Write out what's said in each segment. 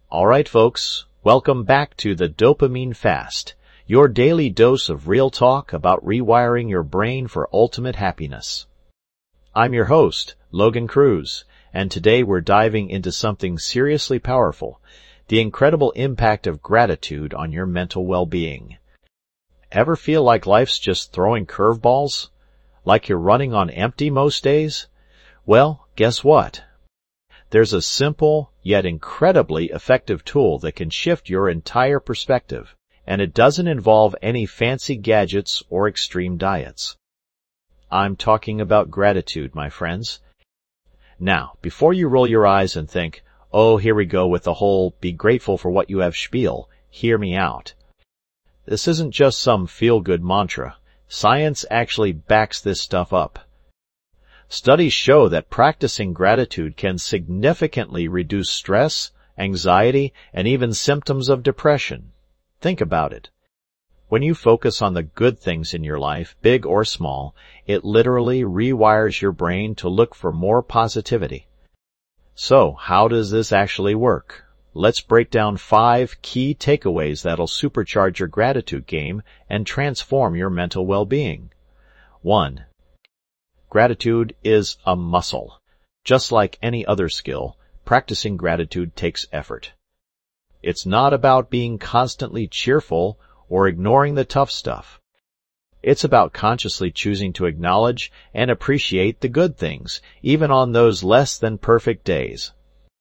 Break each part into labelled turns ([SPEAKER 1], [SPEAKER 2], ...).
[SPEAKER 1] All right, folks, welcome back to the Dopamine Fast, your daily dose of real talk about rewiring your brain for ultimate happiness. I'm your host, Logan Cruz, and today we're diving into something seriously powerful, the incredible impact of gratitude on your mental well-being. Ever feel like life's just throwing curveballs? Like you're running on empty most days? Well, guess what? There's a simple, yet incredibly effective tool that can shift your entire perspective, and it doesn't involve any fancy gadgets or extreme diets. I'm talking about gratitude, my friends. Now, before you roll your eyes and think, oh, here we go with the whole be grateful for what you have spiel, hear me out. This isn't just some feel-good mantra. Science actually backs this stuff up. Studies show that practicing gratitude can significantly reduce stress, anxiety, and even symptoms of depression. Think about it. When you focus on the good things in your life, big or small, it literally rewires your brain to look for more positivity. So, how does this actually work? Let's break down 5 key takeaways that'll supercharge your gratitude game and transform your mental well-being. 1. Gratitude is a muscle. Just like any other skill, practicing gratitude takes effort. It's not about being constantly cheerful or ignoring the tough stuff. It's about consciously choosing to acknowledge and appreciate the good things, even on those less than perfect days.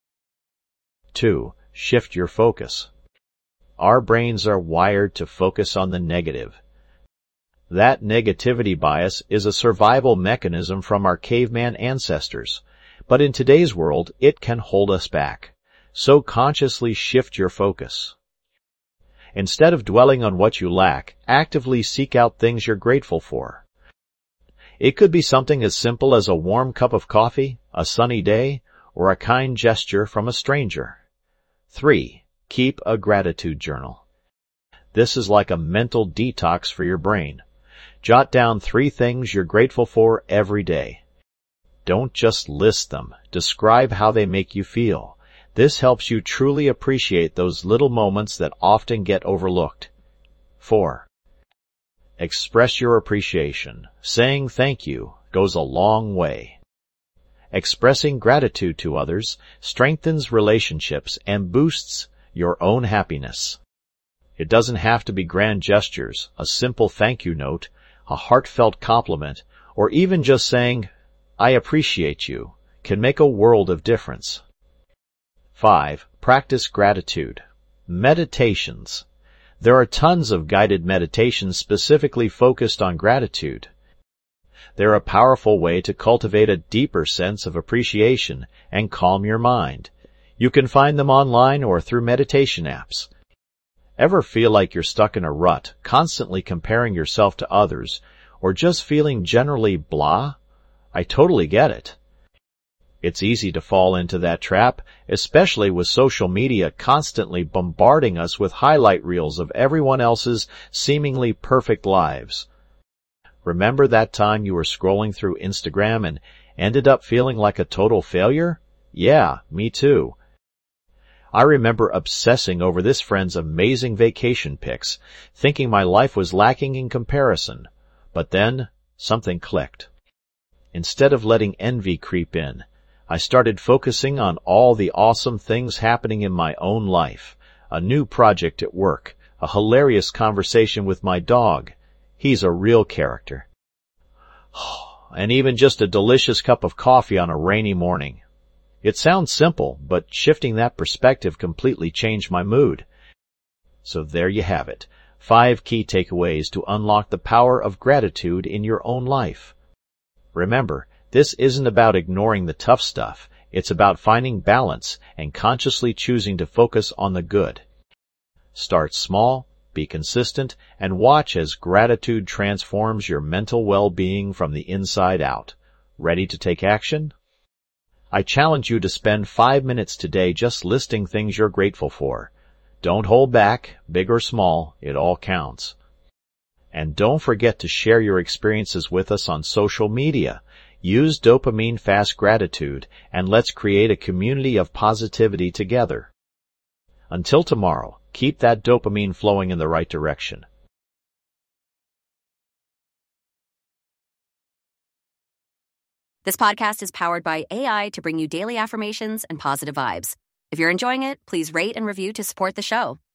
[SPEAKER 1] 2. Shift your focus. Our brains are wired to focus on the negative. That negativity bias is a survival mechanism from our caveman ancestors, but in today's world it can hold us back. So consciously shift your focus. Instead of dwelling on what you lack, actively seek out things you're grateful for. It could be something as simple as a warm cup of coffee, a sunny day, or a kind gesture from a stranger. 3. Keep a gratitude journal. This is like a mental detox for your brain. Jot down 3 things you're grateful for every day. Don't just list them. Describe how they make you feel. This helps you truly appreciate those little moments that often get overlooked. 4. Express your appreciation. Saying thank you goes a long way. Expressing gratitude to others strengthens relationships and boosts your own happiness. It doesn't have to be grand gestures, a simple thank you note, a heartfelt compliment, or even just saying, I appreciate you, can make a world of difference. 5. Practice gratitude. Meditations. There are tons of guided meditations specifically focused on gratitude. They're a powerful way to cultivate a deeper sense of appreciation and calm your mind. You can find them online or through meditation apps. Ever feel like you're stuck in a rut, constantly comparing yourself to others, or just feeling generally blah? I totally get it. It's easy to fall into that trap, especially with social media constantly bombarding us with highlight reels of everyone else's seemingly perfect lives. Remember that time you were scrolling through Instagram and ended up feeling like a total failure? Yeah, me too. I remember obsessing over this friend's amazing vacation pics, thinking my life was lacking in comparison. But then, something clicked. Instead of letting envy creep in, I started focusing on all the awesome things happening in my own life. A new project at work, a hilarious conversation with my dog. He's a real character. And even just a delicious cup of coffee on a rainy morning. It sounds simple, but shifting that perspective completely changed my mood. So there you have it. 5 key takeaways to unlock the power of gratitude in your own life. Remember, this isn't about ignoring the tough stuff. It's about finding balance and consciously choosing to focus on the good. Start small, be consistent, and watch as gratitude transforms your mental well-being from the inside out. Ready to take action? I challenge you to spend 5 minutes today just listing things you're grateful for. Don't hold back, big or small, it all counts. And don't forget to share your experiences with us on social media. Use Dopamine Fast Gratitude, and let's create a community of positivity together. Until tomorrow, keep that dopamine flowing in the right direction.
[SPEAKER 2] This podcast is powered by AI to bring you daily affirmations and positive vibes. If you're enjoying it, please rate and review to support the show.